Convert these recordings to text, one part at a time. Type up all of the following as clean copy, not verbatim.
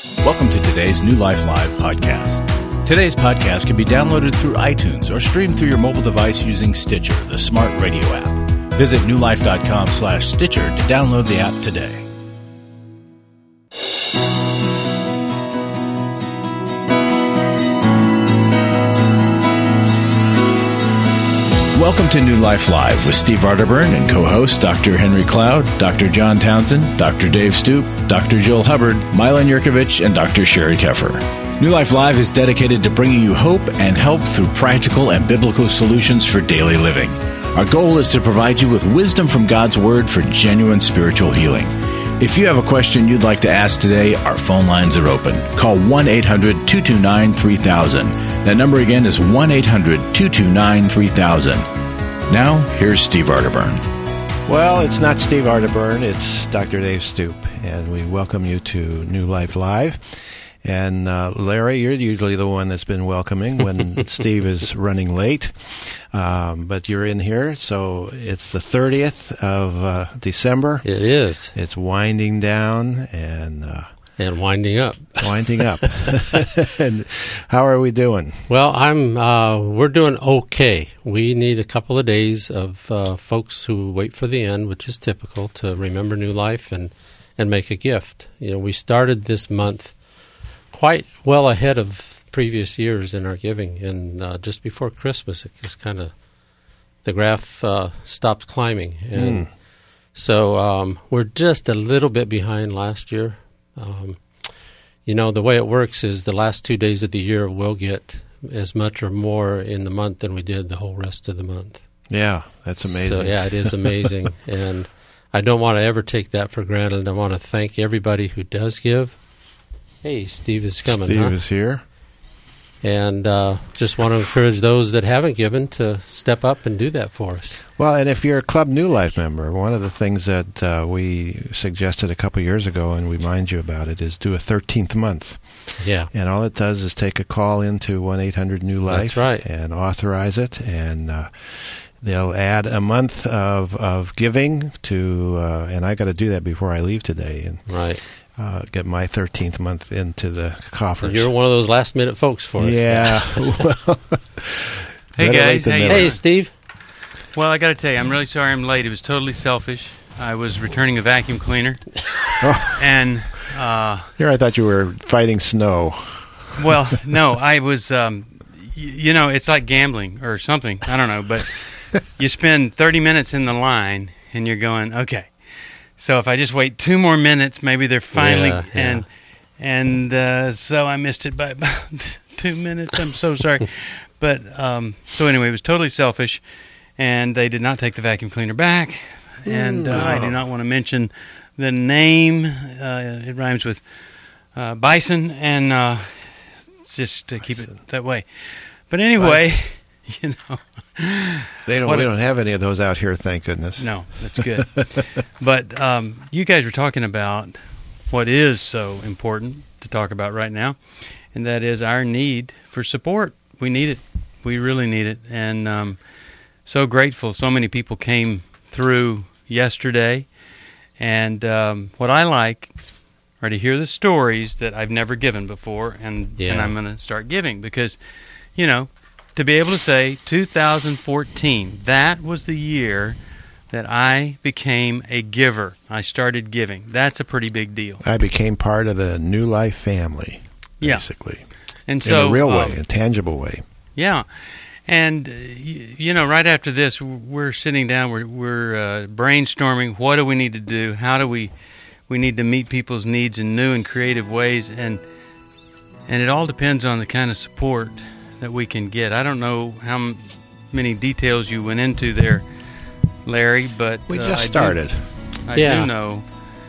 Welcome to today's New Life Live podcast. Today's podcast can be downloaded through iTunes or streamed through your mobile device using Stitcher, the smart radio app. Visit newlife.com/Stitcher to download the app today. Welcome to New Life Live with Steve Arterburn and co-hosts Dr. Henry Cloud, Dr. John Townsend, Dr. Dave Stoop, Dr. Joel Hubbard, Milan Yurkovich, and Dr. Sherry Keffer. New Life Live is dedicated to bringing you hope and help through practical and biblical solutions for daily living. Our goal is to provide you with wisdom from God's Word for genuine spiritual healing. If you have a question you'd like to ask today, our phone lines are open. Call 1-800-229-3000. That number again is 1-800-229-3000. Now, here's Steve Arterburn. Well, it's not Steve Arterburn, it's Dr. Dave Stoop, and we welcome you to New Life Live. And Larry, you're usually the one that's been welcoming when Steve is running late, but you're in here, so it's the 30th of December. It is. It's winding down and winding up. Winding up. And how are we doing? Well, we're doing okay. We need a couple of days of folks who wait for the end, which is typical, to remember New Life and make a gift. You know, we started this month quite well ahead of previous years in our giving, and just before Christmas, it just kind of, the graph stopped climbing. And so we're just a little bit behind last year. You know, the way it works is the last 2 days of the year we'll get as much or more in the month than we did the whole rest of the month. Yeah, that's amazing. So, yeah, it is amazing. And I don't want to ever take that for granted. I want to thank everybody who does give. Hey, Steve is coming, Steve is here. And just want to encourage those that haven't given to step up and do that for us. Well, and if you're a Club New Life member, one of the things that we suggested a couple years ago, and we remind you about it, is do a 13th month. Yeah. And all it does is take a call into 1-800-NEW-LIFE. That's right. And authorize it, and they'll add a month of giving to, and I got to do that before I leave today. And, right. Get my 13th month into the coffers. You're one of those last-minute folks for us. Yeah. Well, hey, guys. Hey, Steve. Well, I got to tell you, I'm really sorry I'm late. It was totally selfish. I was returning a vacuum cleaner. And here I thought you were fighting snow. Well, no, I was, you know, it's like gambling or something. I don't know. But you spend 30 minutes in the line, and you're going, okay. So if I just wait 2 more minutes, maybe they're finally and so I missed it by about 2 minutes. I'm so sorry, but so anyway, it was totally selfish, and they did not take the vacuum cleaner back, and I do not want to mention the name. It rhymes with bison, and just to keep it that way. But anyway. Bison. You know, we don't have any of those out here, thank goodness. No, that's good. But you guys were talking about what is so important to talk about right now, and that is our need for support. We need it. We really need it. And so grateful. So many people came through yesterday. And what I like are to hear the stories that I've never given before, and I'm going to start giving because, you know, to be able to say 2014, that was the year that I became a giver. I started giving. That's a pretty big deal. I became part of the New Life family, basically. And so, in a real way, a tangible way. Yeah. And, you know, right after this, we're sitting down, we're brainstorming, what do we need to do? How do we need to meet people's needs in new and creative ways? And it all depends on the kind of support that we can get. I don't know how many details you went into there, Larry, but we just started. I do know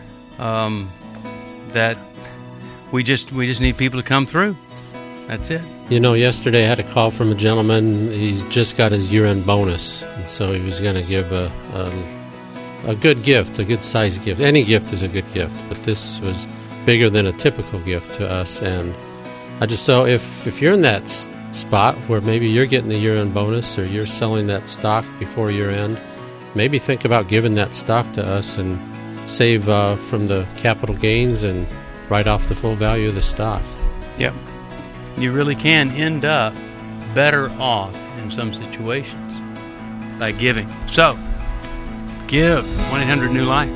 that we just need people to come through. That's it. You know, yesterday I had a call from a gentleman. He's just got his year-end bonus, and so he was going to give a good gift, a good-sized gift. Any gift is a good gift, but this was bigger than a typical gift to us. And I just so if you're in that spot where maybe you're getting the year-end bonus or you're selling that stock before year-end, maybe think about giving that stock to us and save from the capital gains and write off the full value of the stock. Yep. You really can end up better off in some situations by giving. So, give 1-800-NEW-LIFE.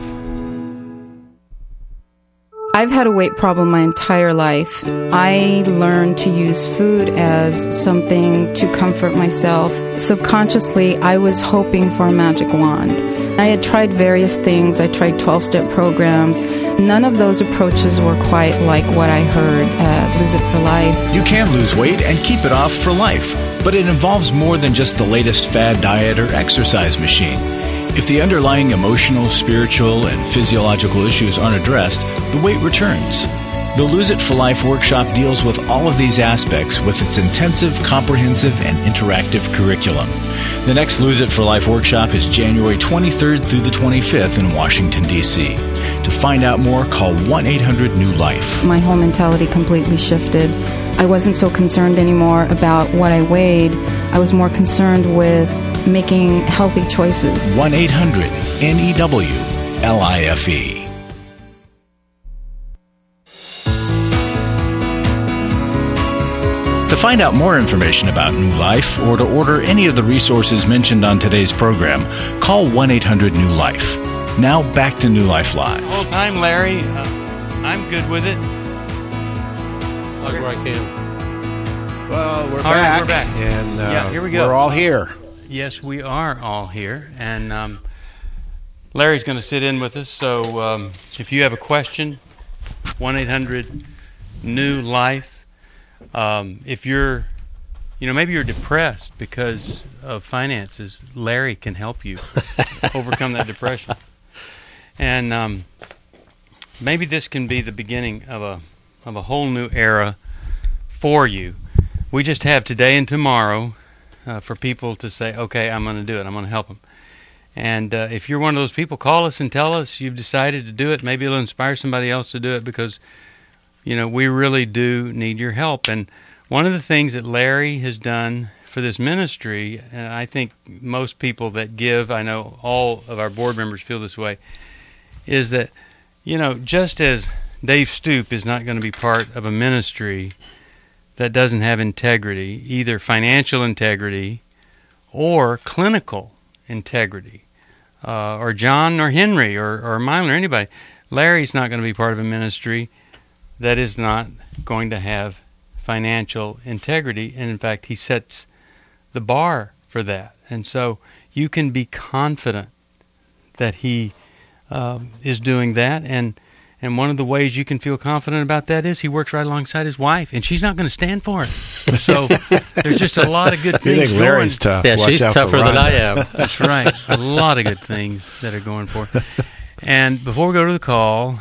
I've had a weight problem my entire life. I learned to use food as something to comfort myself. Subconsciously, I was hoping for a magic wand. I had tried various things. I tried 12-step programs. None of those approaches were quite like what I heard at Lose It for Life. You can lose weight and keep it off for life, but it involves more than just the latest fad diet or exercise machine. If the underlying emotional, spiritual, and physiological issues aren't addressed, the weight returns. The Lose It for Life workshop deals with all of these aspects with its intensive, comprehensive, and interactive curriculum. The next Lose It for Life workshop is January 23rd through the 25th in Washington, D.C. To find out more, call 1-800-NEW-LIFE. My whole mentality completely shifted. I wasn't so concerned anymore about what I weighed. I was more concerned with making healthy choices. 1-800-NEW-LIFE. To find out more information about New Life or to order any of the resources mentioned on today's program, call 1-800-NEW-LIFE. Now back to New Life Live. Whole time, Larry. I'm good with it. Plug where I can. Well, we're All back. right, we're back. And Here we go. We're all here. Yes, we are all here, and Larry's going to sit in with us. So if you have a question, 1-800-NEW-LIFE. If you're, maybe you're depressed because of finances, Larry can help you overcome that depression. And maybe this can be the beginning of a whole new era for you. We just have today and tomorrow for people to say, okay, I'm going to do it. I'm going to help them. And if you're one of those people, call us and tell us you've decided to do it. Maybe it'll inspire somebody else to do it because, we really do need your help. And one of the things that Larry has done for this ministry, and I think most people that give, I know all of our board members feel this way, is that, just as Dave Stoop is not going to be part of a ministry that doesn't have integrity, either financial integrity or clinical integrity, or John or Henry or Mylon or anybody, Larry's not going to be part of a ministry that is not going to have financial integrity. And in fact, he sets the bar for that. And so you can be confident that he is doing that. And one of the ways you can feel confident about that is he works right alongside his wife, and she's not going to stand for it. So there's just a lot of good things You think Larry's tough? Yeah, Watch she's out for tougher than Rhonda. I am. That's right. A lot of good things that are going for it. And before we go to the call,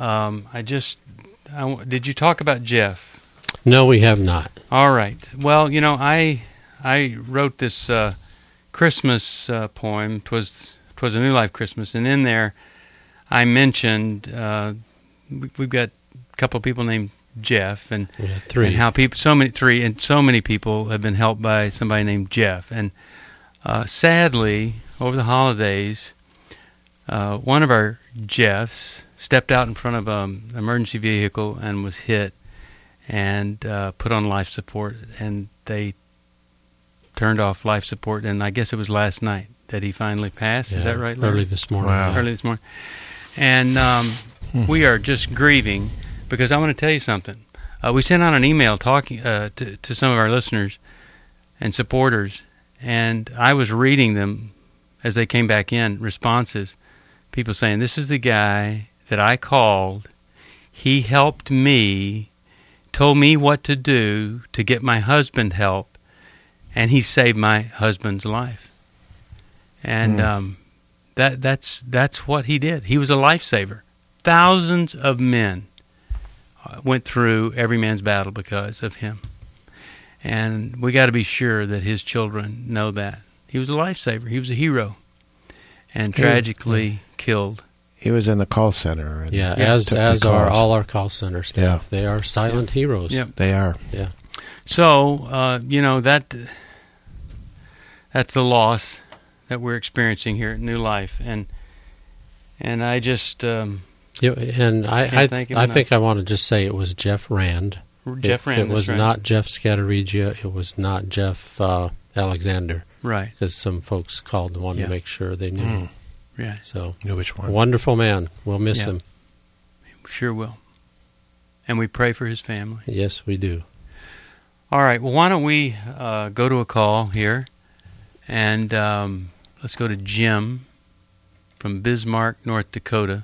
did you talk about Jeff? No, we have not. All right. Well, I wrote this Christmas poem. 'Twas a New Life Christmas, and in there I mentioned we've got a couple of people named Jeff, and We had three. and how people, so many people have been helped by somebody named Jeff. And sadly, over the holidays, one of our Jeffs stepped out in front of an emergency vehicle and was hit and put on life support, and they turned off life support, and I guess it was last night that he finally passed. Is that right, Larry? Early this morning. Wow. Early this morning. And we are just grieving because I want to tell you something. We sent out an email talking to some of our listeners and supporters, and I was reading them as they came back in, responses. People saying, this is the guy that I called. He helped me, told me what to do to get my husband help, and he saved my husband's life. And that's what he did. He was a lifesaver. Thousands of men went through every man's battle because of him. And we got to be sure that his children know that. He was a lifesaver. He was a hero. And tragically killed. He was in the call center. And Yeah, took the as are calls. all our call center staff. They are silent heroes. Yep. They are. Yeah. So, that's the loss that we're experiencing here at New Life. And I just... Yeah, and I thank him think I want to just say it was Jeff Rand. Jeff Rand. It was right. not Jeff Scatterigia. It was not Jeff Alexander. Right. Because some folks called and wanted to make sure they knew. Yeah. So, knew which one. Wonderful man. We'll miss him. Sure will. And we pray for his family. Yes, we do. All right. Well, why don't we go to a call here, and let's go to Jim from Bismarck, North Dakota.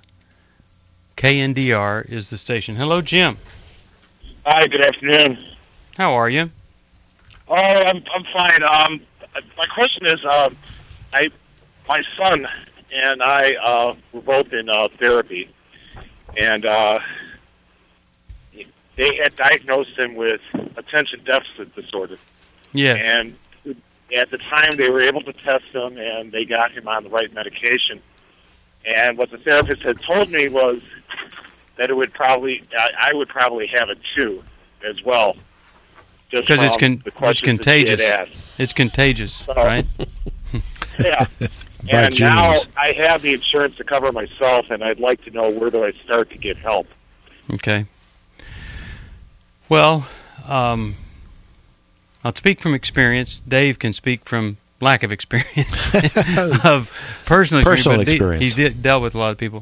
KNDR is the station. Hello, Jim. Hi, good afternoon. How are you? Oh, I'm fine. My question is, my son and I were both in therapy, and they had diagnosed him with attention deficit disorder. Yeah. And at the time, they were able to test him, and they got him on the right medication. And what the therapist had told me was that I would probably have it too, as well. Because it's contagious. It's contagious, right? Yeah. And now I have the insurance to cover myself, and I'd like to know, where do I start to get help? Okay. Well, I'll speak from experience. Dave can speak from lack of experience, of personal experience. He's dealt with a lot of people.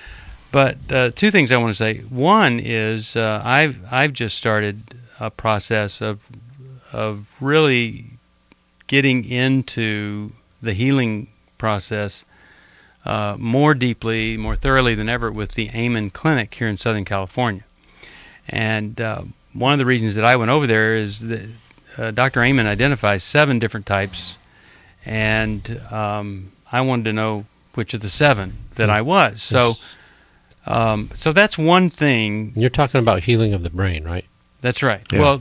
But two things I want to say. One is I've just started a process of really getting into the healing process more deeply, more thoroughly than ever with the Amen Clinic here in Southern California. And one of the reasons that I went over there is that Dr. Amen identifies 7 different types, and I wanted to know which of the 7 that I was. So that's one thing. You're talking about healing of the brain, right? That's right. Yeah. Well,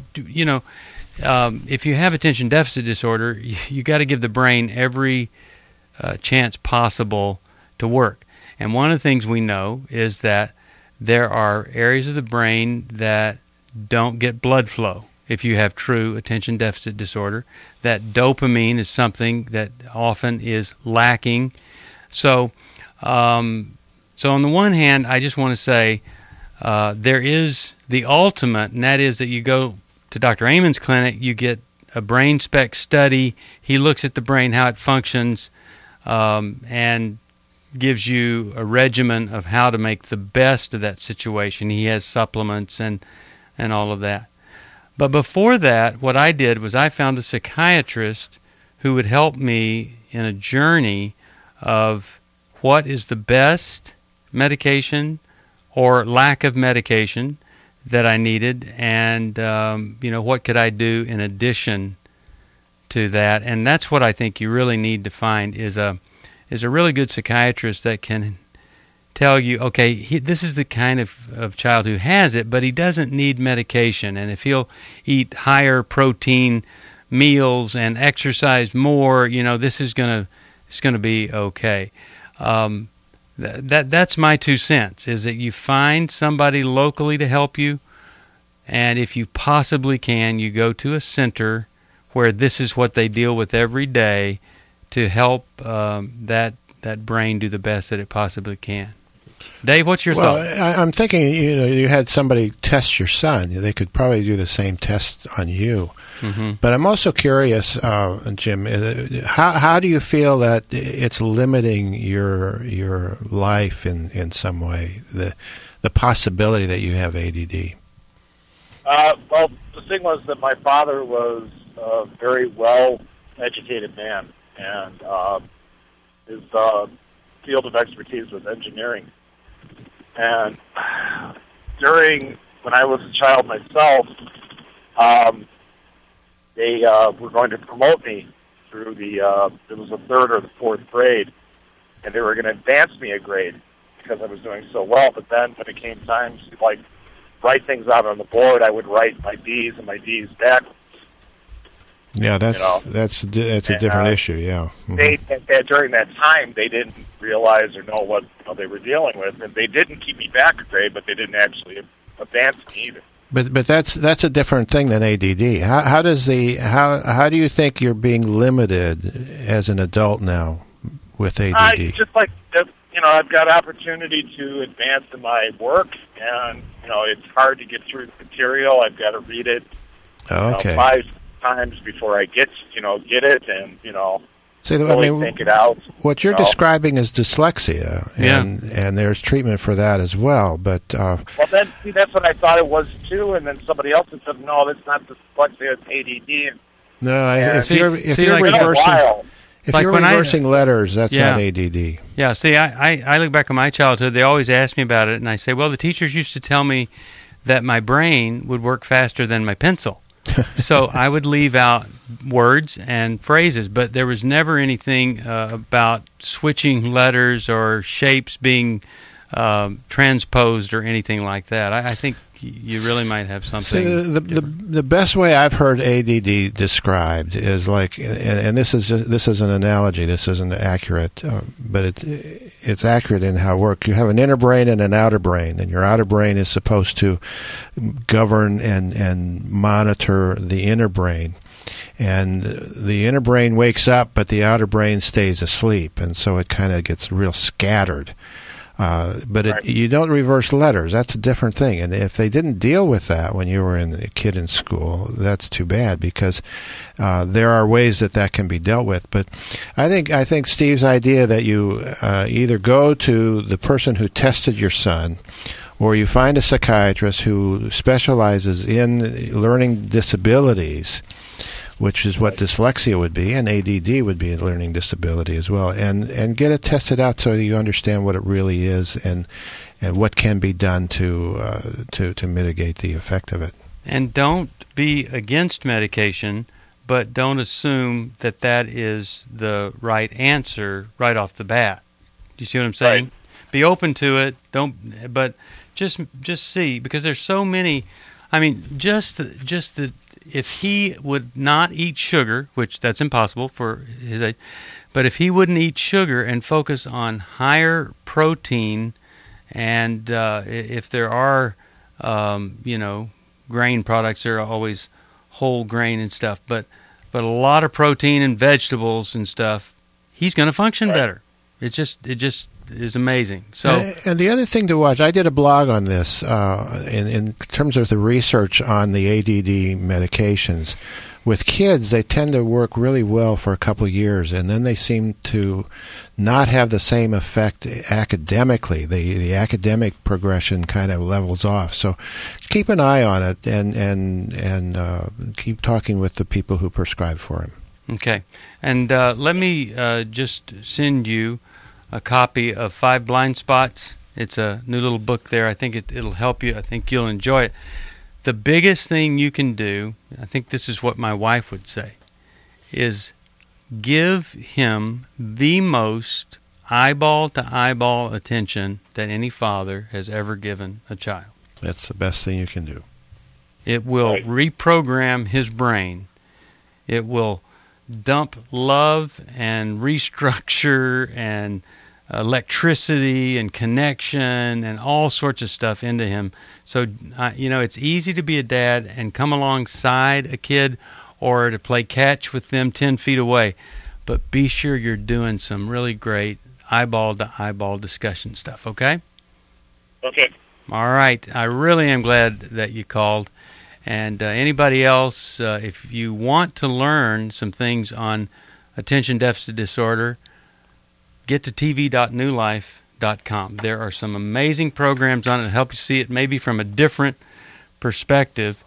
if you have attention deficit disorder, you got to give the brain every chance possible to work. And one of the things we know is that there are areas of the brain that don't get blood flow. If you have true attention deficit disorder, that dopamine is something that often is lacking. So on the one hand, I just want to say there is the ultimate, and that is that you go to Dr. Amen's clinic, you get a brain spec study. He looks at the brain, how it functions, and gives you a regimen of how to make the best of that situation. He has supplements and all of that. But before that, what I did was I found a psychiatrist who would help me in a journey of what is the best medication or lack of medication that I needed, and what could I do in addition to that. And that's what I think you really need to find is a really good psychiatrist that can tell you, okay, this is the kind of child who has it, but he doesn't need medication. And if he'll eat higher protein meals and exercise more, this is going to be okay. That's my 2 cents, is that you find somebody locally to help you, and if you possibly can, you go to a center where this is what they deal with every day to help that brain do the best that it possibly can. Dave, what's your thought? I'm thinking, you had somebody test your son. They could probably do the same test on you. Mm-hmm. But I'm also curious, Jim, how do you feel that it's limiting your life in some way, the possibility that you have ADD? Well, the thing was that my father was a very well-educated man, and his field of expertise was engineering. And when I was a child myself, they were going to promote me through it was the 3rd or the 4th grade, and they were going to advance me a grade because I was doing so well. But then when it came time to write things out on the board, I would write my D's and my D's backwards. Yeah, that's a different issue. Yeah, mm-hmm. During that time, they didn't realize or know what they were dealing with, and they didn't keep me back a grade, but they didn't actually advance me either. But that's a different thing than ADD. How do you think you're being limited as an adult now with ADD? Just like I've got opportunity to advance in my work, and it's hard to get through the material. I've got to read it 5 times before I get it, and really think it out. What you're describing is dyslexia, and there's treatment for that as well. But well, then that's what I thought it was too, and then somebody else had said, no, that's not dyslexia, it's ADD. No, if you're reversing letters, that's not ADD. Yeah, see, I look back at my childhood. They always ask me about it, and I say, well, the teachers used to tell me that my brain would work faster than my pencil. So I would leave out words and phrases, but there was never anything about switching letters or shapes being transposed or anything like that. I think you really might have something. See, the best way I've heard ADD described is like, and this is an analogy. This isn't accurate, but it's accurate in how it works. You have an inner brain and an outer brain, and your outer brain is supposed to govern and monitor the inner brain. And the inner brain wakes up, but the outer brain stays asleep, and so it kind of gets real scattered. But you don't reverse letters. That's a different thing. And if they didn't deal with that when you were a kid in school, that's too bad, because there are ways that can be dealt with. But I think Steve's idea that you either go to the person who tested your son, or you find a psychiatrist who specializes in learning disabilities, which is what dyslexia would be, and ADD would be a learning disability as well, and get it tested out so you understand what it really is and what can be done to mitigate the effect of it. And don't be against medication, but don't assume that is the right answer right off the bat. Do you see what I'm saying? Right. Be open to it. But just see, because there's so many. I mean, just the if he would not eat sugar, which that's impossible for his age, but if he wouldn't eat sugar and focus on higher protein, and if there are, grain products, there are always whole grain and stuff, but a lot of protein and vegetables and stuff, he's going to function better. It just is amazing. So, and the other thing to watch, I did a blog on this in terms of the research on the ADD medications. With kids, they tend to work really well for a couple of years, and then they seem to not have the same effect academically. The academic progression kind of levels off. So keep an eye on it, and keep talking with the people who prescribe for him. Okay. And let me just send you a copy of 5 Blind Spots. It's a new little book there. I think it'll help you. I think you'll enjoy it. The biggest thing you can do, I think this is what my wife would say, is give him the most eyeball-to-eyeball attention that any father has ever given a child. That's the best thing you can do. It will reprogram his brain. It will dump love and restructure and electricity and connection and all sorts of stuff into him. So, it's easy to be a dad and come alongside a kid or to play catch with them 10 feet away. But be sure you're doing some really great eyeball-to-eyeball discussion stuff, okay? Okay. All right. I really am glad that you called. And anybody else, if you want to learn some things on attention deficit disorder, get to tv.newlife.com. There are some amazing programs on it to help you see it maybe from a different perspective.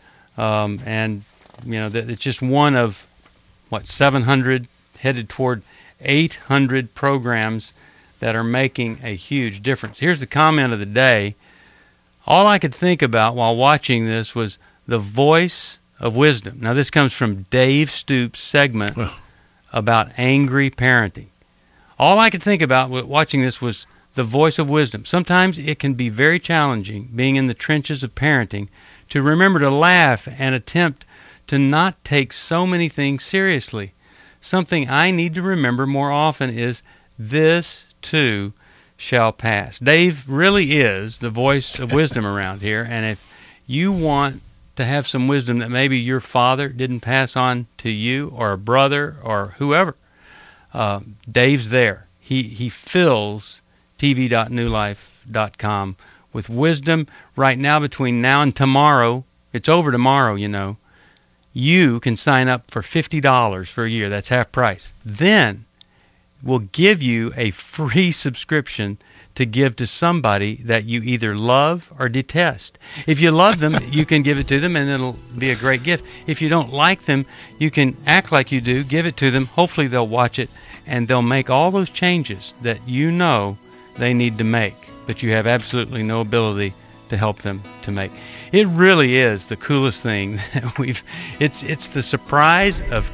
It's just one of, 700, headed toward 800 programs that are making a huge difference. Here's the comment of the day. All I could think about while watching this was the voice of wisdom. Now, this comes from Dave Stoop's segment about angry parenting. All I could think about watching this was the voice of wisdom. Sometimes it can be very challenging, being in the trenches of parenting, to remember to laugh and attempt to not take so many things seriously. Something I need to remember more often is this, too, shall pass. Dave really is the voice of wisdom around here, and if you want to have some wisdom that maybe your father didn't pass on to you or a brother or whoever, Dave's there. He fills tv.newlife.com. With wisdom, right now, between now and tomorrow, it's over tomorrow, you know, you can sign up for $50 for a year. That's half price. Then we'll give you a free subscription to give to somebody that you either love or detest. If you love them, you can give it to them, and it'll be a great gift. If you don't like them, you can act like you do, give it to them. Hopefully they'll watch it, and they'll make all those changes that you know they need to make, but you have absolutely no ability to help them to make. It really is the coolest thing that it's the surprise of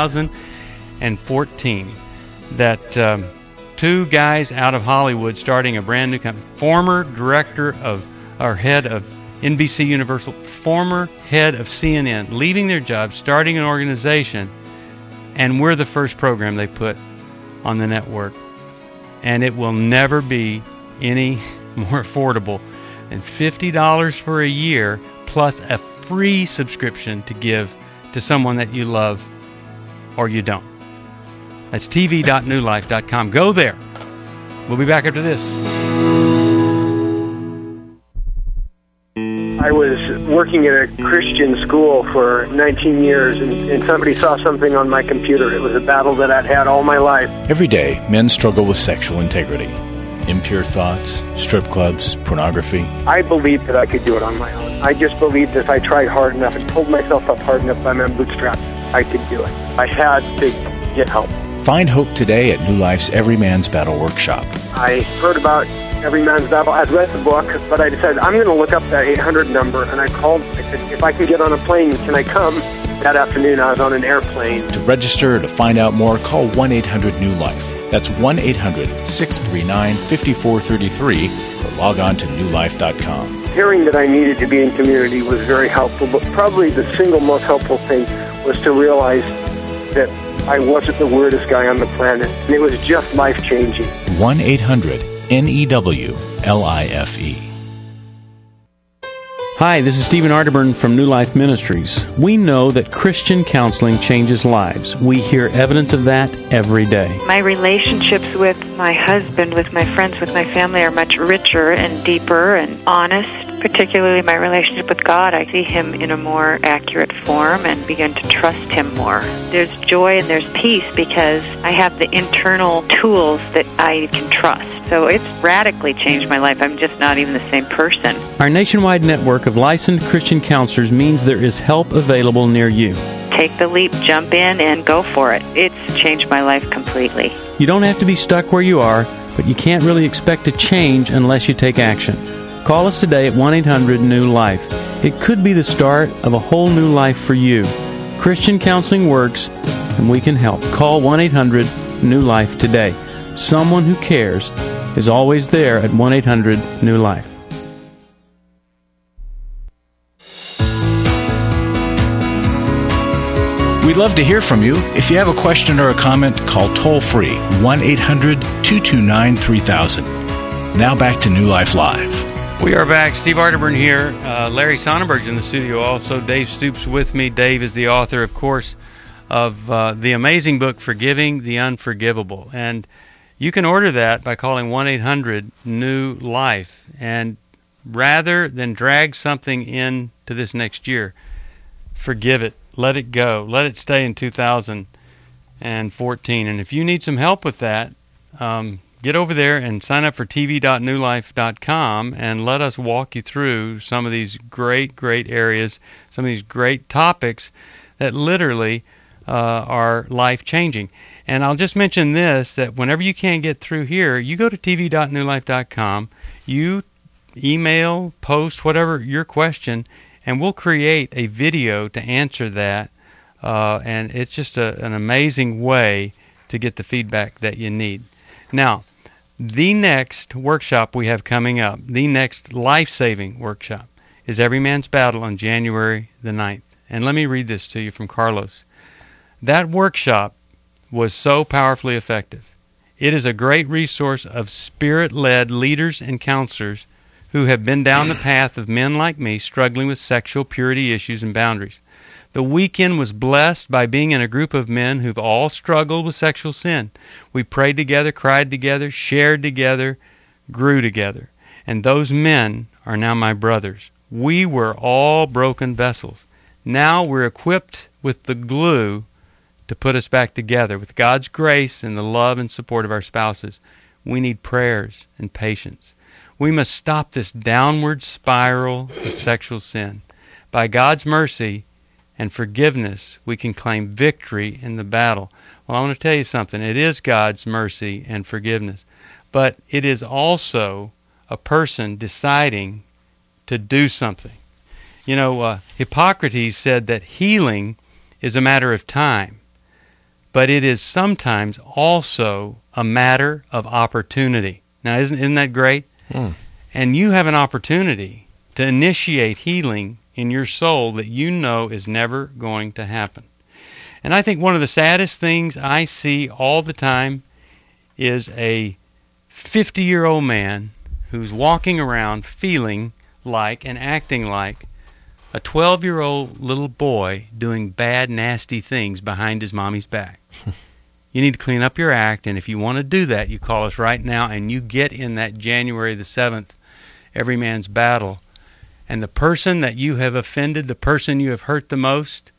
2014 that two guys out of Hollywood starting a brand new company, former director of, or head of NBC Universal, former head of CNN, leaving their job, starting an organization, and we're the first program they put on the network. And it will never be any more affordable than $50 for a year plus a free subscription to give to someone that you love or you don't. That's tv.newlife.com. Go there. We'll be back after this. I was working at a Christian school for 19 years, and somebody saw something on my computer. It was a battle that I'd had all my life. Every day, men struggle with sexual integrity. Impure thoughts, strip clubs, pornography. I believed that I could do it on my own. I just believed that if I tried hard enough and pulled myself up hard enough by my bootstraps, I could do it. I had to get help. Find hope today at New Life's Every Man's Battle Workshop. I heard about Every Man's Battle. I'd read the book, but I decided I'm going to look up that 800 number, and I called. I said, if I can get on a plane, can I come? That afternoon, I was on an airplane. To register or to find out more, call 1-800-NEW-LIFE. That's 1-800-639-5433, or log on to newlife.com. Hearing that I needed to be in community was very helpful, but probably the single most helpful thing was to realize that I wasn't the weirdest guy on the planet, and it was just life-changing. 1-800-NEWLIFE. Hi, this is Stephen Arterburn from New Life Ministries. We know that Christian counseling changes lives. We hear evidence of that every day. My relationships with my husband, with my friends, with my family are much richer and deeper and honest. Particularly my relationship with God, I see Him in a more accurate form and begin to trust Him more. There's joy and there's peace because I have the internal tools that I can trust. So it's radically changed my life. I'm just not even the same person. Our nationwide network of licensed Christian counselors means there is help available near you. Take the leap, jump in, and go for it. It's changed my life completely. You don't have to be stuck where you are, but you can't really expect to change unless you take action. Call us today at 1-800-NEW-LIFE. It could be the start of a whole new life for you. Christian counseling works, and we can help. Call 1-800-NEW-LIFE today. Someone who cares is always there at 1-800-NEW-LIFE. We'd love to hear from you. If you have a question or a comment, call toll-free 1-800-229-3000. Now back to New Life Live. We are back. Steve Arterburn here. Larry Sonnenberg's in the studio also. Dave Stoops with me. Dave is the author, of course, of the amazing book, Forgiving the Unforgivable. And you can order that by calling 1-800-NEW-LIFE. And rather than drag something into this next year, forgive it. Let it go. Let it stay in 2014. And if you need some help with that, get over there and sign up for tv.newlife.com and let us walk you through some of these great, great areas, some of these great topics that literally are life-changing. And I'll just mention this, that whenever you can't get through here, you go to tv.newlife.com, you email, post, whatever your question, and we'll create a video to answer that. And it's just an amazing way to get the feedback that you need. Now, the next workshop we have coming up, the next life-saving workshop, is Every Man's Battle on January the 9th. And let me read this to you from Carlos. That workshop was so powerfully effective. It is a great resource of Spirit-led leaders and counselors who have been down the path of men like me struggling with sexual purity issues and boundaries. The weekend was blessed by being in a group of men who've all struggled with sexual sin. We prayed together, cried together, shared together, grew together. And those men are now my brothers. We were all broken vessels. Now we're equipped with the glue to put us back together. With God's grace and the love and support of our spouses, we need prayers and patience. We must stop this downward spiral of sexual sin. By God's mercy and forgiveness, we can claim victory in the battle. Well, I want to tell you something. It is God's mercy and forgiveness, but it is also a person deciding to do something. You know, Hippocrates said that healing is a matter of time, but it is sometimes also a matter of opportunity. Now, isn't that great? And you have an opportunity to initiate healing in your soul that you know is never going to happen. And I think one of the saddest things I see all the time is a 50-year-old man who's walking around feeling like and acting like a 12-year-old little boy doing bad, nasty things behind his mommy's back. You need to clean up your act, and if you want to do that, you call us right now, and you get in that January the 7th Every Man's Battle. And the person that you have offended, the person you have hurt the most,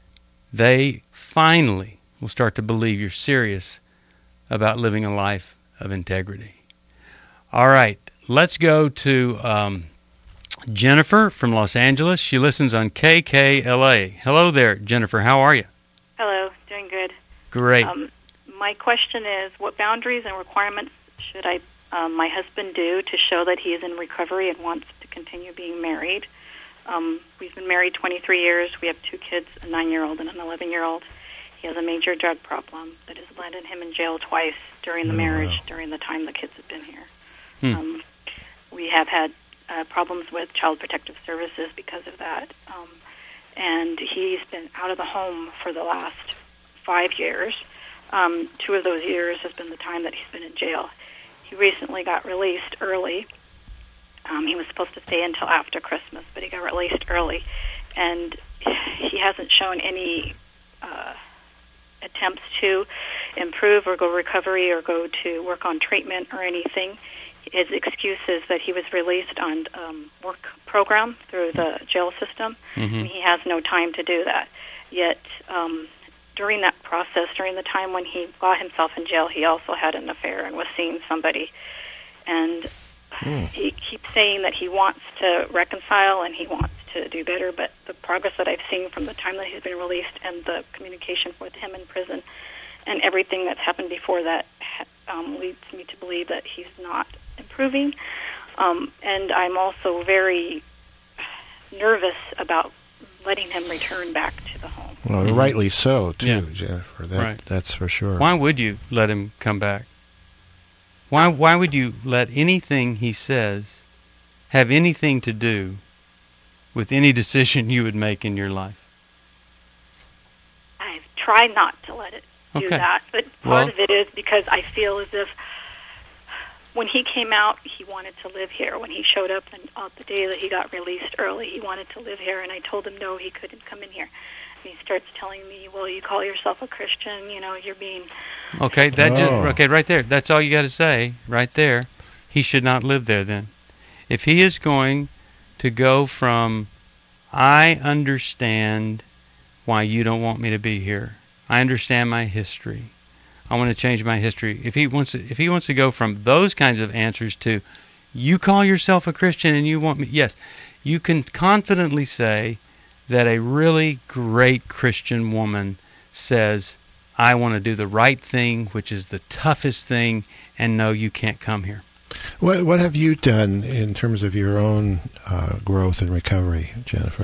they finally will start to believe you're serious about living a life of integrity. All right, let's go to Jennifer from Los Angeles. She listens on KKLA. Hello there, Jennifer. How are you? Hello, doing good. Great. My question is, what boundaries and requirements should my husband do to show that he is in recovery and wants to continue being married? We've been married 23 years. We have 2 kids, a 9-year-old and an 11-year-old. He has a major drug problem that has landed him in jail twice during the marriage, during the time the kids have been here. We have had problems with Child Protective Services because of that. And he's been out of the home for the last 5 years. 2 of those years has been the time that he's been in jail. He recently got released early. He was supposed to stay until after Christmas, but he got released early. And he hasn't shown any attempts to improve or go recovery or go to work on treatment or anything. His excuse is that he was released on work program through the jail system, and he has no time to do that. Yet, during that process, during the time when he got himself in jail, he also had an affair and was seeing somebody. And he keeps saying that he wants to reconcile and he wants to do better, but the progress that I've seen from the time that he's been released and the communication with him in prison and everything that's happened before that leads me to believe that he's not improving. And I'm also very nervous about letting him return back to the home. Well, rightly so, too, Jennifer. That's for sure. Why would you let him come back? Why would you let anything he says have anything to do with any decision you would make in your life? I've tried not to let it do that, but part of it is because I feel as if when he came out, he wanted to live here. When he showed up on the day that he got released early, he wanted to live here, and I told him no, he couldn't come in here. And he starts telling me, well, you call yourself a Christian, you're being... Okay, right there. That's all you got to say, right there. He should not live there then. If he is going to go from, I understand why you don't want me to be here. I understand my history. I want to change my history. If he wants to go from those kinds of answers to, you call yourself a Christian and you want me, yes, you can confidently say that a really great Christian woman says, I want to do the right thing, which is the toughest thing, and no, you can't come here. What have you done in terms of your own growth and recovery, Jennifer?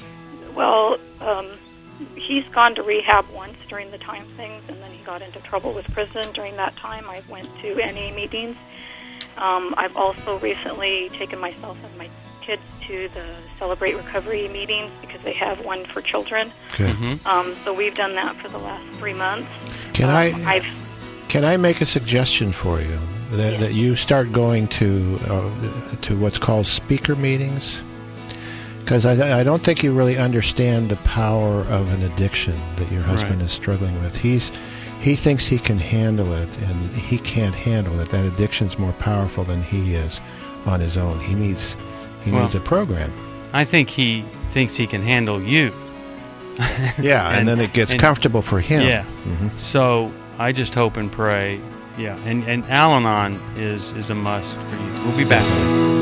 He's gone to rehab once during the time things, and then he got into trouble with prison. During that time, I went to NA meetings. I've also recently taken myself and my kids to the Celebrate Recovery meetings because they have one for children. Good. So we've done that for the last 3 months. Can I make a suggestion for you that you start going to what's called speaker meetings? Because I don't think you really understand the power of an addiction that your husband is struggling with. He's he thinks he can handle it, and he can't handle it. That addiction's more powerful than he is on his own. He needs a program. I think he thinks he can handle you. Yeah, and then it gets comfortable for him. Yeah. Mm-hmm. So I just hope and pray. Yeah, and Al-Anon is a must for you. We'll be back.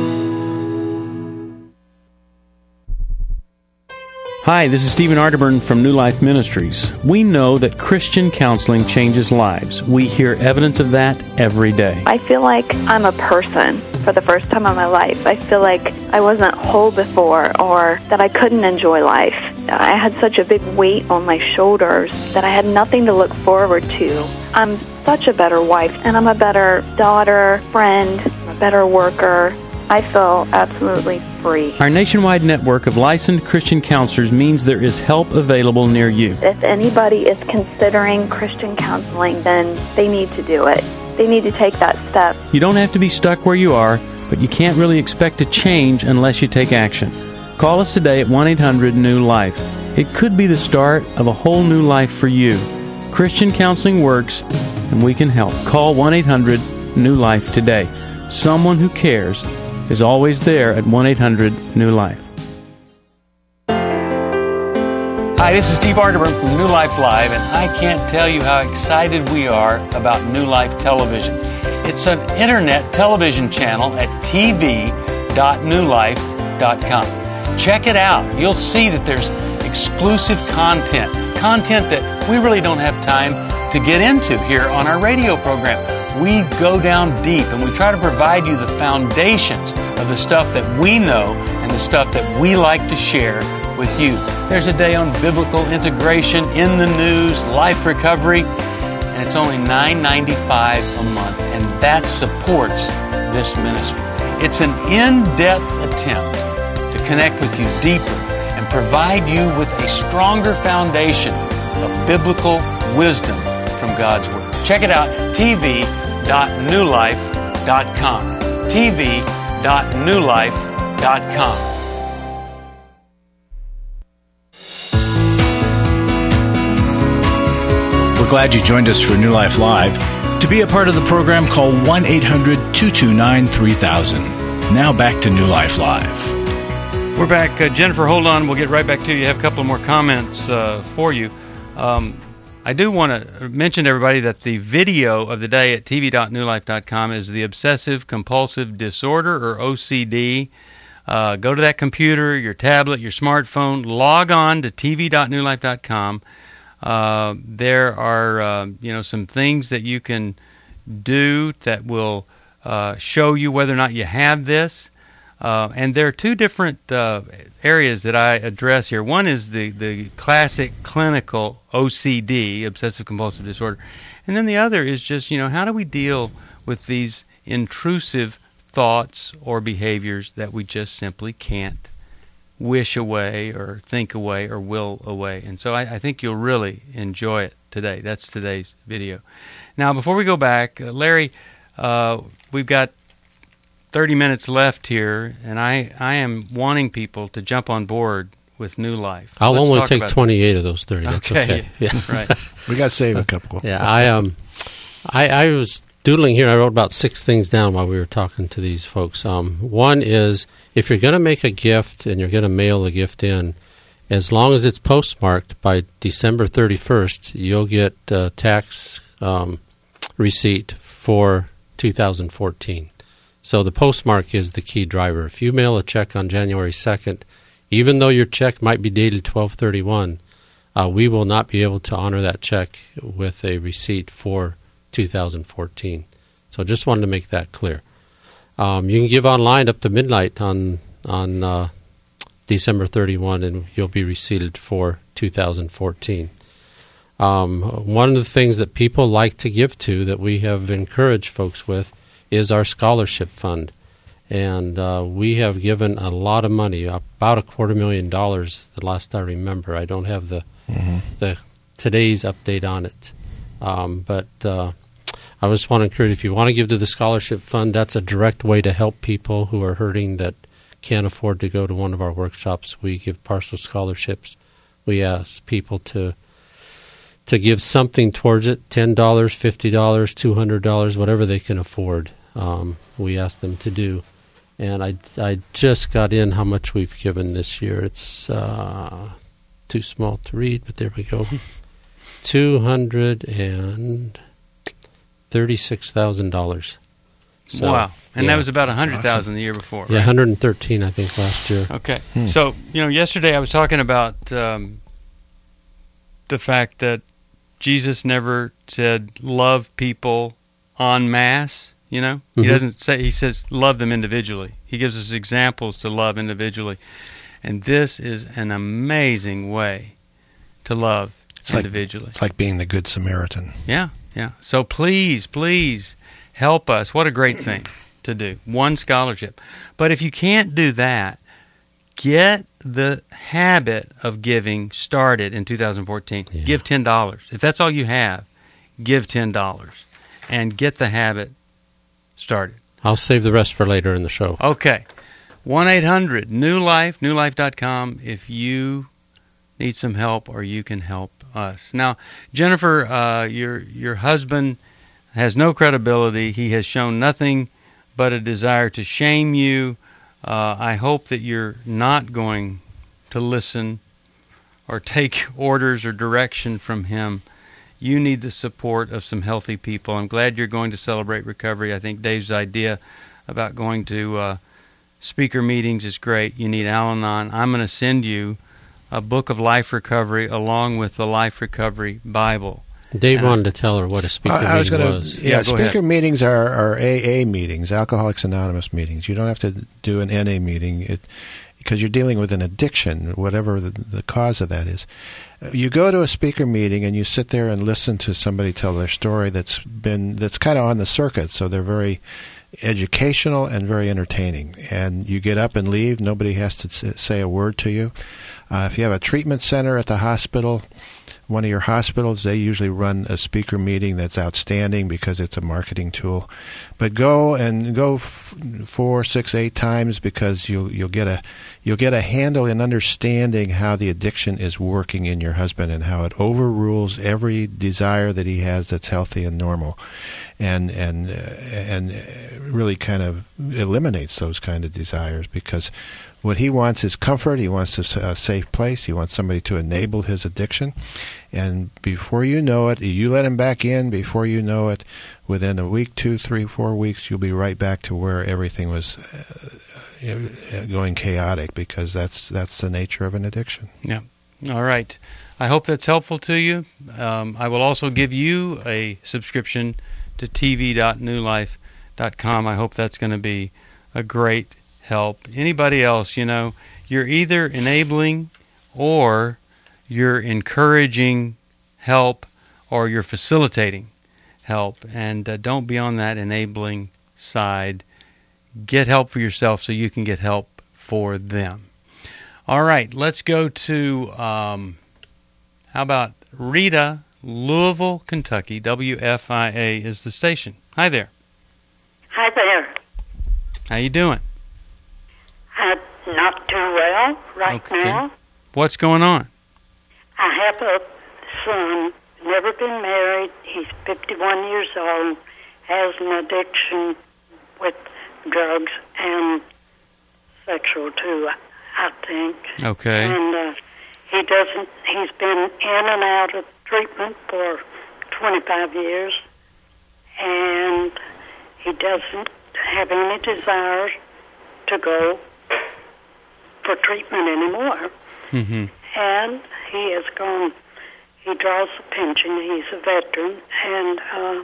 Hi, this is Stephen Arterburn from New Life Ministries. We know that Christian counseling changes lives. We hear evidence of that every day. I feel like I'm a person for the first time in my life. I feel like I wasn't whole before, or that I couldn't enjoy life. I had such a big weight on my shoulders that I had nothing to look forward to. I'm such a better wife, and I'm a better daughter, friend, a better worker. I feel absolutely free. Our nationwide network of licensed Christian counselors means there is help available near you. If anybody is considering Christian counseling, then they need to do it. They need to take that step. You don't have to be stuck where you are, but you can't really expect to change unless you take action. Call us today at 1-800-NEW-LIFE. It could be the start of a whole new life for you. Christian counseling works, and we can help. Call 1-800-NEW-LIFE today. Someone who cares is always there at 1-800-NEW-LIFE. Hi, this is Steve Arterburn from New Life Live, and I can't tell you how excited we are about New Life Television. It's an internet television channel at tv.newlife.com. Check it out. You'll see that there's exclusive content that we really don't have time to get into here on our radio program. We go down deep and we try to provide you the foundations of the stuff that we know and the stuff that we like to share with you. There's a day on biblical integration, in the news, life recovery, and it's only $9.95 a month, and that supports this ministry. It's an in-depth attempt to connect with you deeper and provide you with a stronger foundation of biblical wisdom from God's Word. Check it out, tv.newlife.com. tv.newlife.com. We're glad you joined us for New Life Live. To be a part of the program, call 1-800-229-3000. Now back to New Life Live. We're back. Jennifer, hold on. We'll get right back to you. I have a couple more comments for you. I do want to mention to everybody that the video of the day at tv.newlife.com is the Obsessive Compulsive Disorder, or OCD. Go to that computer, your tablet, your smartphone, log on to tv.newlife.com. There are some things that you can do that will show you whether or not you have this. And there are two different areas that I address here. One is the classic clinical OCD, obsessive compulsive disorder. And then the other is just, how do we deal with these intrusive thoughts or behaviors that we just simply can't wish away or think away or will away. And so I think you'll really enjoy it today. That's today's video. Now, before we go back, Larry, we've got 30 minutes left here, and I am wanting people to jump on board with New Life. I'll only take 28 of those 30. That's okay. Yeah. Right. We got to save a couple. Yeah, I was doodling here. I wrote about 6 things down while we were talking to these folks. One is, if you're going to make a gift and you're going to mail the gift in, as long as it's postmarked by December 31st, you'll get a tax receipt for 2014. So the postmark is the key driver. If you mail a check on January 2nd, even though your check might be dated 12/31, we will not be able to honor that check with a receipt for 2014. So just wanted to make that clear. You can give online up to midnight on December 31, and you'll be receipted for 2014. One of the things that people like to give to, that we have encouraged folks with, is our scholarship fund. And we have given a lot of money, about $250,000 the last I remember. I don't have the today's update on it. But I just want to encourage, if you want to give to the scholarship fund, that's a direct way to help people who are hurting that can't afford to go to one of our workshops. We give partial scholarships. We ask people to to give something towards it, $10, $50, $200, whatever they can afford. We ask them to do. And I just got in how much we've given this year. It's too small to read, but there we go. $236,000. So, wow. And that was about $100,000 the year before, right? Yeah, 113, I think, last year. Okay. So, yesterday I was talking about the fact that Jesus never said love people en masse, He doesn't say, he says love them individually. He gives us examples to love individually. And this is an amazing way to love individually. It's like being the Good Samaritan. Yeah. So please help us. What a great thing to do. One scholarship. But if you can't do that, get the habit of giving started in 2014. Yeah. Give $10. If that's all you have, give $10 and get the habit started. I'll save the rest for later in the show. Okay. 1-800-NEW-LIFE, newlife.com if you need some help or you can help us. Now, Jennifer, your husband has no credibility. He has shown nothing but a desire to shame you. I hope that you're not going to listen or take orders or direction from him. You need the support of some healthy people. I'm glad you're going to Celebrate Recovery. I think Dave's idea about going to speaker meetings is great. You need Al-Anon. I'm going to send you a book of life recovery along with the Life Recovery Bible. Dave wanted to tell her what a speaker meeting was. Yeah, speaker meetings are AA meetings, Alcoholics Anonymous meetings. You don't have to do an NA meeting because you're dealing with an addiction, whatever the cause of that is. You go to a speaker meeting and you sit there and listen to somebody tell their story that's kind of on the circuit, so they're very educational and very entertaining. And you get up and leave. Nobody has to say a word to you. If you have a treatment center at the hospital, one of your hospitals, they usually run a speaker meeting that's outstanding because it's a marketing tool. But go 4, 6, 8 times because you'll get a handle in understanding how the addiction is working in your husband and how it overrules every desire that he has that's healthy and normal, and really kind of eliminates those kind of desires, because what he wants is comfort. He wants a safe place. He wants somebody to enable his addiction. And before you know it, you let him back in. Before you know it, within a week, 2, 3, 4 weeks, you'll be right back to where everything was going chaotic, because that's the nature of an addiction. Yeah. All right. I hope that's helpful to you. I will also give you a subscription to tv.newlife.com. I hope that's going to be a great help. Anybody else, you're either enabling or you're encouraging help or you're facilitating help. And don't be on that enabling side. Get help for yourself so you can get help for them. All right, let's go to, how about Rita, Louisville, Kentucky. WFIA is the station. Hi there. Hi there. How you doing? Not too well right now. What's going on? I have a son, never been married. He's 51 years old, has an addiction with drugs and sexual too, I think. Okay. And he's been in and out of treatment for 25 years, and he doesn't have any desire to go for treatment anymore. Mm-hmm. And he has gone, he draws a pension, he's a veteran, and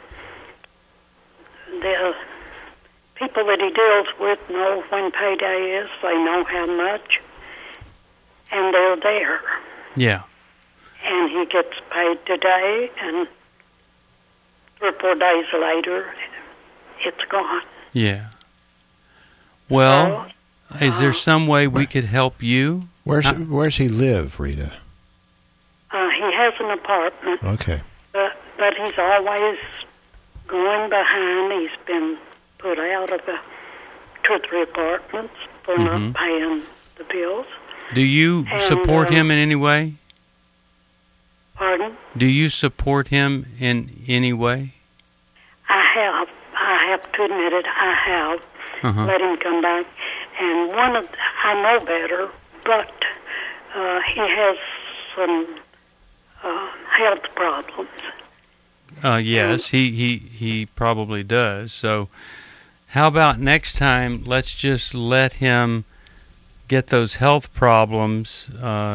the people that he deals with know when payday is, they know how much, and they're there. Yeah. And he gets paid today, and 3 or 4 days later, it's gone. Yeah. Well, is there some way we could help you? Where's he live, Rita? He has an apartment. Okay. But he's always going behind. He's been put out of 2 or 3 apartments for not paying the bills. Do you support him in any way? Pardon? Do you support him in any way? I have to admit it. I have let him come back, and I know better, but he has some health problems. Yes, he probably does. So how about next time, let's just let him get those health problems,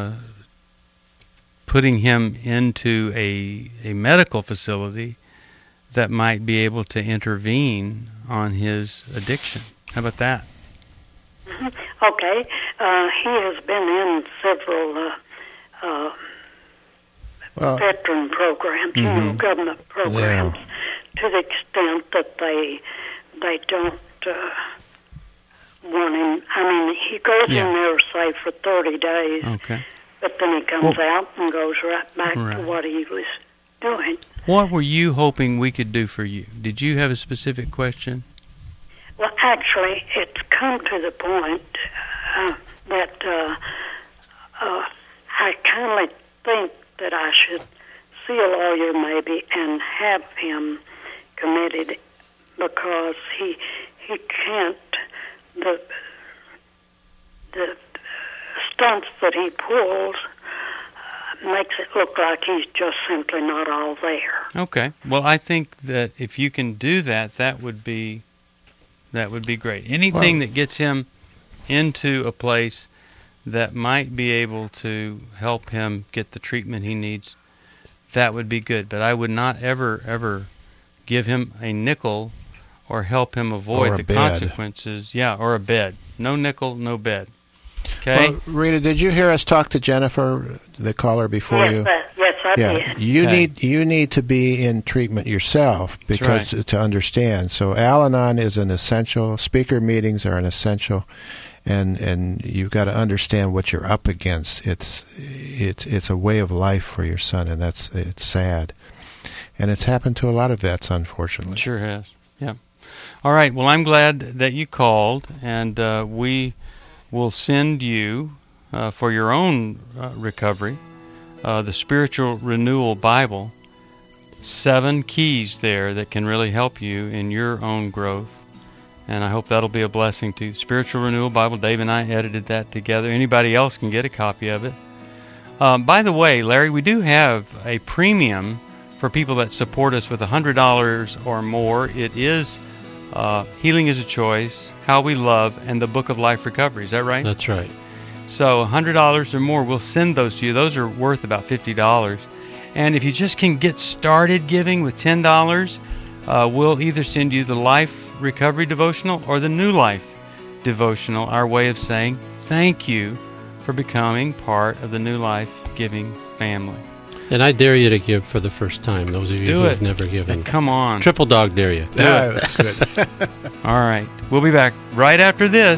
putting him into a medical facility that might be able to intervene on his addiction. How about that? Okay. He has been in several veteran programs, government programs, to the extent that they don't want him. I mean, he goes in there, say, for 30 days, but then he comes out and goes right back to what he was doing. What were you hoping we could do for you? Did you have a specific question? Well, actually, it's come to the point that I kind of think that I should see a lawyer maybe and have him committed, because he can't, the stunts that he pulls makes it look like he's just simply not all there. Okay. Well, I think that if you can do that, that would be great. Anything that gets him into a place that might be able to help him get the treatment he needs, that would be good. But I would not ever give him a nickel or help him avoid the consequences. Yeah, or a bed. No nickel, no bed. Okay? Well, Rita, did you hear us talk to Jennifer, the caller before you? Yes, I did. You need to be in treatment yourself because to understand. So Al-Anon is an essential. Speaker meetings are an essential, and you've got to understand what you're up against. It's a way of life for your son, and it's sad, and it's happened to a lot of vets, unfortunately. It sure has. Yeah. All right. Well, I'm glad that you called, and we will send you for your own recovery the Spiritual Renewal Bible. 7 keys there that can really help you in your own growth, and I hope that'll be a blessing to you. Spiritual Renewal Bible, Dave and I edited that together. Anybody else can get a copy of it. By the way, Larry, we do have a premium for people that support us with $100 or more. It is Healing is a Choice, How We Love, and the Book of Life Recovery. Is that right? That's right. So $100 or more, we'll send those to you. Those are worth about $50. And if you just can get started giving with $10, we'll either send you the Life Recovery Devotional or the New Life Devotional, our way of saying thank you for becoming part of the New Life Giving family. And I dare you to give for the first time, those of you who have never given. Come on. Triple dog dare you. Good. All right. We'll be back right after this.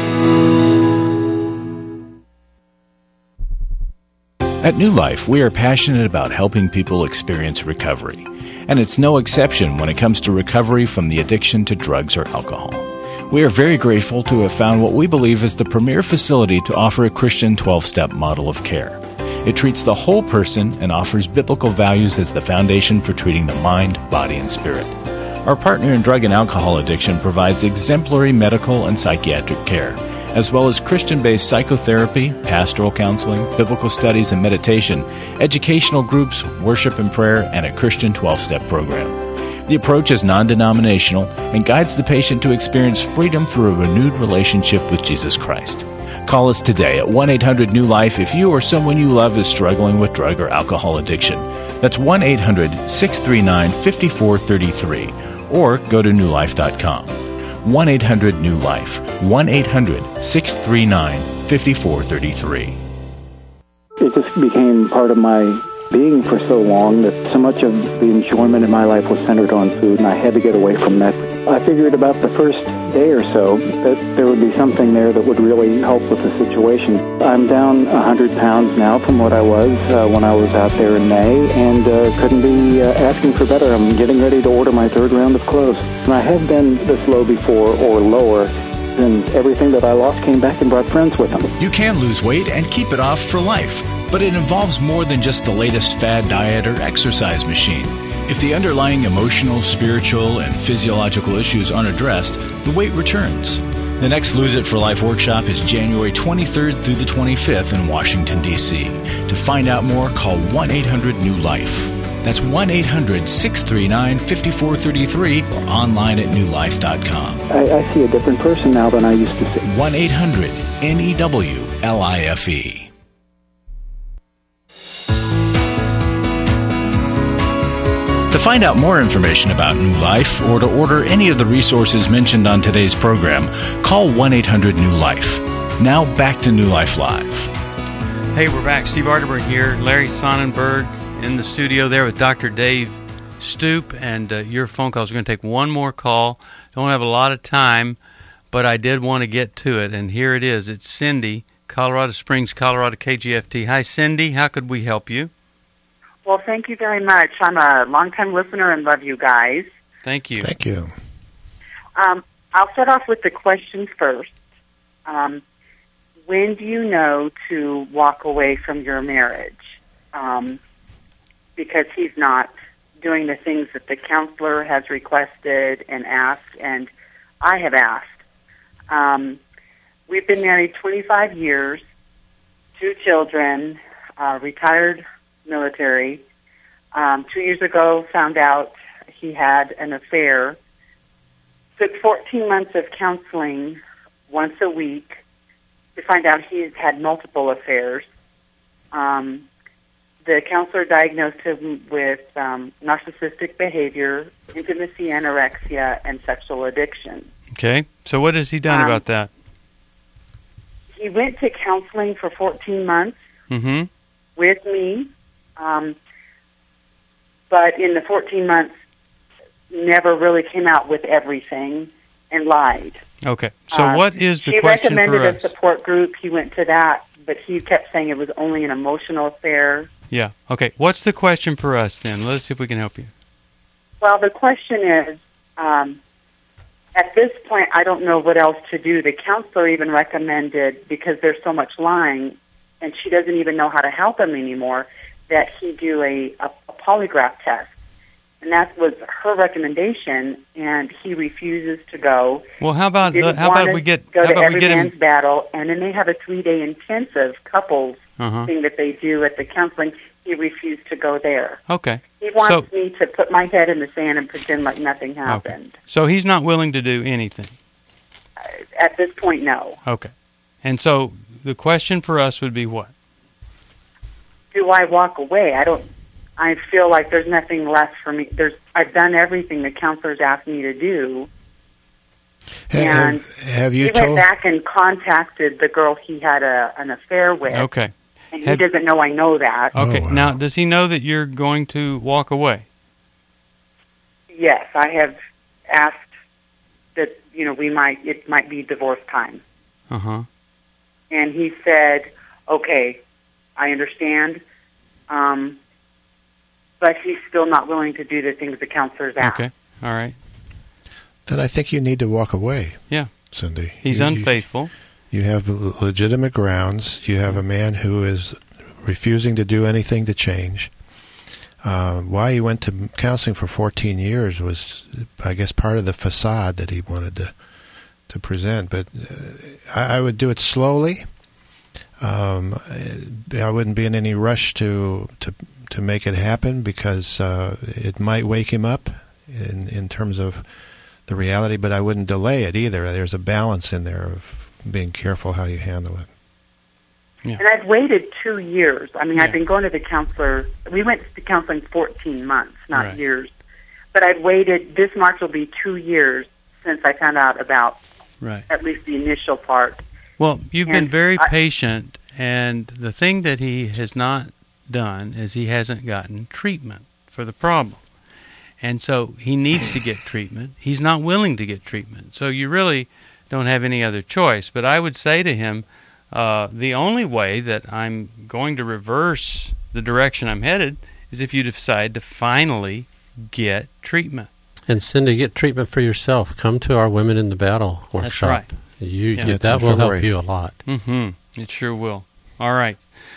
At New Life, we are passionate about helping people experience recovery. And it's no exception when it comes to recovery from the addiction to drugs or alcohol. We are very grateful to have found what we believe is the premier facility to offer a Christian 12-step model of care. It treats the whole person and offers biblical values as the foundation for treating the mind, body, and spirit. Our partner in drug and alcohol addiction provides exemplary medical and psychiatric care, as well as Christian-based psychotherapy, pastoral counseling, biblical studies and meditation, educational groups, worship and prayer, and a Christian 12-step program. The approach is non-denominational and guides the patient to experience freedom through a renewed relationship with Jesus Christ. Call us today at 1-800-NEW-LIFE if you or someone you love is struggling with drug or alcohol addiction. That's 1-800-639-5433, or go to newlife.com. 1-800-NEW-LIFE, 1-800-639-5433. It just became part of my being for so long that so much of the enjoyment in my life was centered on food, and I had to get away from that. I figured about the first day or so that there would be something there that would really help with the situation. I'm down 100 pounds now from what I was when I was out there in May, and couldn't be asking for better. I'm getting ready to order my 3rd round of clothes. And I have been this low before, or lower, and everything that I lost came back and brought friends with them. You can lose weight and keep it off for life. But it involves more than just the latest fad diet or exercise machine. If the underlying emotional, spiritual, and physiological issues aren't addressed, the weight returns. The next Lose It for Life workshop is January 23rd through the 25th in Washington, D.C. To find out more, call 1-800-NEW-LIFE. That's 1-800-639-5433 or online at newlife.com. I see a different person now than I used to see. 1-800-NEWLIFE. To find out more information about New Life or to order any of the resources mentioned on today's program, call 1-800-NEW-LIFE. Now back to New Life Live. Hey, we're back. Steve Arterburn here. Larry Sonnenberg in the studio there with Dr. Dave Stoop, and your phone calls. We're going to take one more call. Don't have a lot of time, but I did want to get to it, and here it is. It's Cindy, Colorado Springs, Colorado, KGFT. Hi, Cindy. How could we help you? Well, thank you very much. I'm a longtime listener and love you guys. Thank you. Thank you. I'll start off with the question first. When do you know to walk away from your marriage? Because he's not doing the things that the counselor has requested and asked, and I have asked. We've been married 25 years, 2 children, retired military. 2 years ago, found out he had an affair. Took 14 months of counseling once a week to find out he had multiple affairs. The counselor diagnosed him with narcissistic behavior, intimacy, anorexia, and sexual addiction. Okay. So what has he done about that? He went to counseling for 14 months with me. But in the 14 months, never really came out with everything and lied. Okay. So what is the question for us? He recommended a support group. He went to that, but he kept saying it was only an emotional affair. Yeah. Okay. What's the question for us then? Let's see if we can help you. Well, the question is, at this point, I don't know what else to do. The counselor even recommended, because there's so much lying, and she doesn't even know how to help him anymore, that he do a polygraph test. And that was her recommendation, and he refuses to go. Well, how about we get Every Man's Battle, and then they have a 3-day intensive couples thing that they do at the counseling. He refused to go there. Okay. He wants me to put my head in the sand and pretend like nothing happened. Okay. So he's not willing to do anything? At this point, no. Okay. And so the question for us would be what? Do I walk away? I feel like there's nothing left for me. I've done everything the counselors asked me to do. And have you he went back and contacted the girl he had an affair with. Okay. And he doesn't know I know that. Okay. Oh, wow. Now, does he know that you're going to walk away? Yes, I have asked that, it might be divorce time. And he said, okay, I understand, but he's still not willing to do the things the counselors ask. Okay, all right. Then I think you need to walk away. Yeah. Cindy. He's unfaithful. You have legitimate grounds. You have a man who is refusing to do anything to change. Why he went to counseling for 14 years was, I guess, part of the facade that he wanted to present. But I would do it slowly. I wouldn't be in any rush to make it happen, because it might wake him up in terms of the reality, but I wouldn't delay it either. There's a balance in there of being careful how you handle it. Yeah. And I've waited 2 years. I mean, I've been going to the counselor. We went to counseling 14 months, not years. But I've waited. This March will be 2 years since I found out about at least the initial part. Well, you've been very patient, and the thing that he has not done is he hasn't gotten treatment for the problem. And so he needs to get treatment. He's not willing to get treatment. So you really don't have any other choice. But I would say to him, the only way that I'm going to reverse the direction I'm headed is if you decide to finally get treatment. And Cindy, get treatment for yourself. Come to our Women in the Battle workshop. That's right. That will help you a lot. It sure will. All right.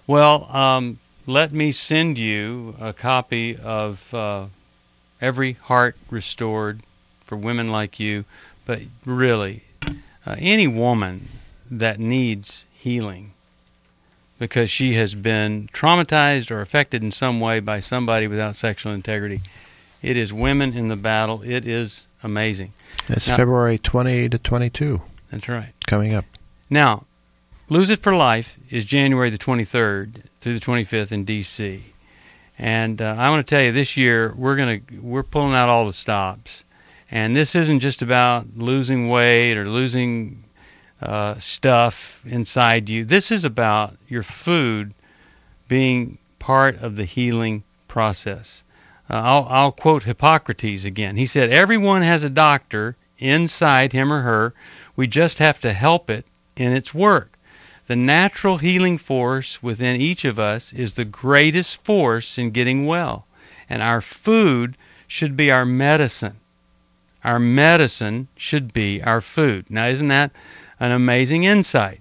Well, let me send you a copy of Every Heart Restored for women like you. But really, any woman that needs healing because she has been traumatized or affected in some way by somebody without sexual integrity, it is Women in the Battle. It is amazing. It's February 20 to 22. That's right. Coming up. Now, Lose It for Life is January the 23rd through the 25th in D.C. And I want to tell you, this year we're pulling out all the stops. And this isn't just about losing weight or losing stuff inside you. This is about your food being part of the healing process. I'll quote Hippocrates again. He said, "Everyone has a doctor inside him or her. We just have to help it in its work. The natural healing force within each of us is the greatest force in getting well. And our food should be our medicine. Our medicine should be our food." Now, isn't that an amazing insight?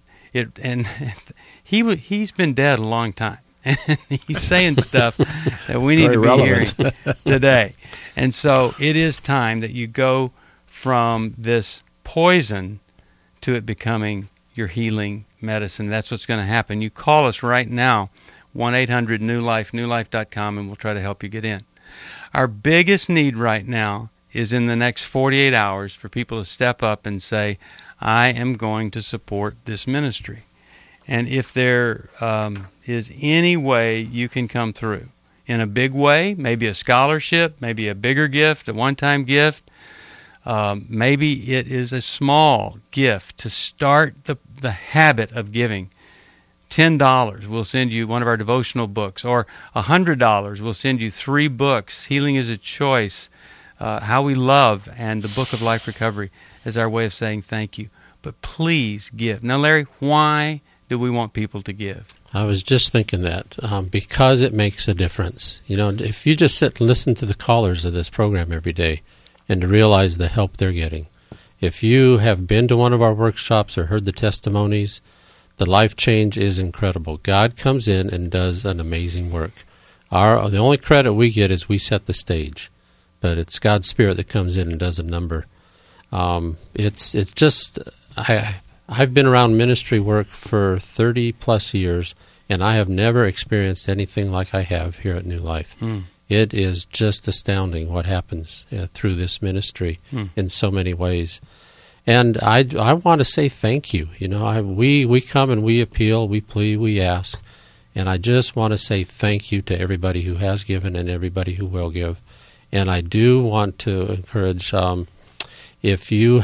He's been dead a long time. And he's saying stuff that we need to be hearing today. And so it is time that you go from this poison to it becoming your healing medicine. That's what's going to happen. You call us right now, 1-800-NEW-LIFE, newlife.com, and we'll try to help you get in. Our biggest need right now is in the next 48 hours for people to step up and say, I am going to support this ministry. And if there is any way you can come through in a big way, maybe a scholarship, maybe a bigger gift, a one-time gift, maybe it is a small gift to start the habit of giving. $10, we'll send you one of our devotional books, or $100, we'll send you 3 books, Healing is a Choice, How We Love, and the Book of Life Recovery as our way of saying thank you. But please give. Now, Larry, why do we want people to give? I was just thinking that because it makes a difference. You know, if you just sit and listen to the callers of this program every day and to realize the help they're getting, if you have been to one of our workshops or heard the testimonies, the life change is incredible. God comes in and does an amazing work. The only credit we get is we set the stage, but it's God's Spirit that comes in and does a number. It's just I've been around ministry work for 30 plus years, and I have never experienced anything like I have here at New Life. It is just astounding what happens through this ministry in so many ways. And I want to say thank you. You know, we come and we appeal, we plead, we ask, and I just want to say thank you to everybody who has given and everybody who will give. And I do want to encourage, if you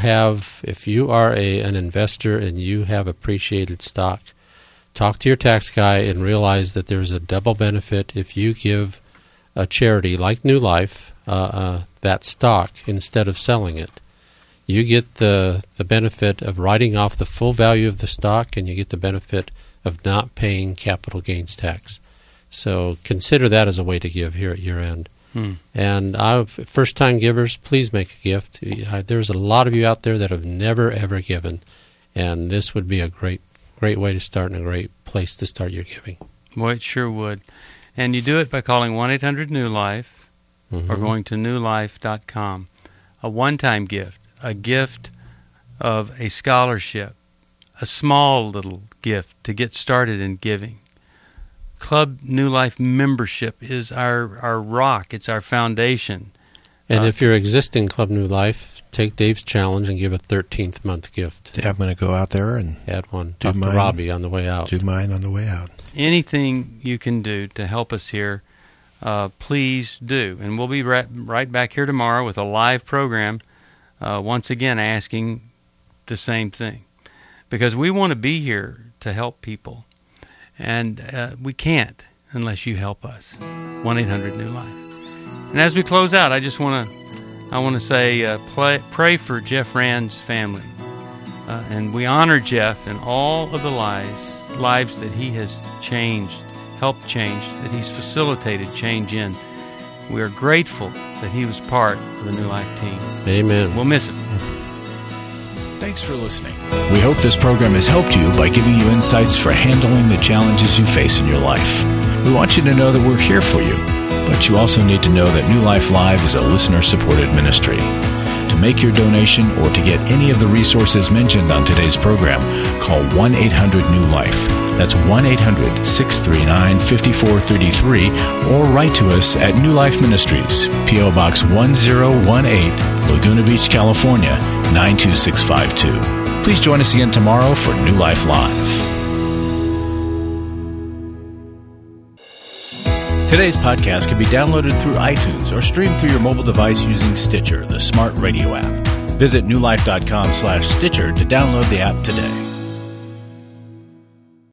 are an investor and you have appreciated stock, talk to your tax guy and realize that there's a double benefit if you give a charity like New Life that stock instead of selling it. You get the benefit of writing off the full value of the stock, and you get the benefit of not paying capital gains tax. So consider that as a way to give here at year end. And first-time givers, please make a gift. There's a lot of you out there that have never, ever given, and this would be a great way to start and a great place to start your giving. Boy, it sure would. And you do it by calling 1-800-NEW-LIFE or going to newlife.com. A one-time gift, a gift of a scholarship, a small little gift to get started in giving. Club New Life membership is our rock. It's our foundation. And if you're existing Club New Life, take Dave's challenge and give a 13th month gift. Yeah, I'm going to go out there and add one. Talk to Robbie on the way out. Do mine on the way out. Anything you can do to help us here, please do. And we'll be right back here tomorrow with a live program, once again asking the same thing. Because we want to be here to help people. And we can't unless you help us. 1-800-NEW-LIFE. And as we close out, I want to say pray for Jeff Rand's family. And we honor Jeff and all of the lives that he has helped change, that he's facilitated change in. We are grateful that he was part of the New Life team. Amen. We'll miss him. Thanks for listening. We hope this program has helped you by giving you insights for handling the challenges you face in your life. We want you to know that we're here for you, but you also need to know that New Life Live is a listener-supported ministry. To make your donation or to get any of the resources mentioned on today's program, call 1-800-NEW-LIFE. That's 1-800-639-5433, or write to us at New Life Ministries, P.O. Box 1018, Laguna Beach, California, 92652. Please join us again tomorrow for New Life Live. Today's podcast can be downloaded through iTunes or streamed through your mobile device using Stitcher, the smart radio app. Visit newlife.com/Stitcher to download the app today.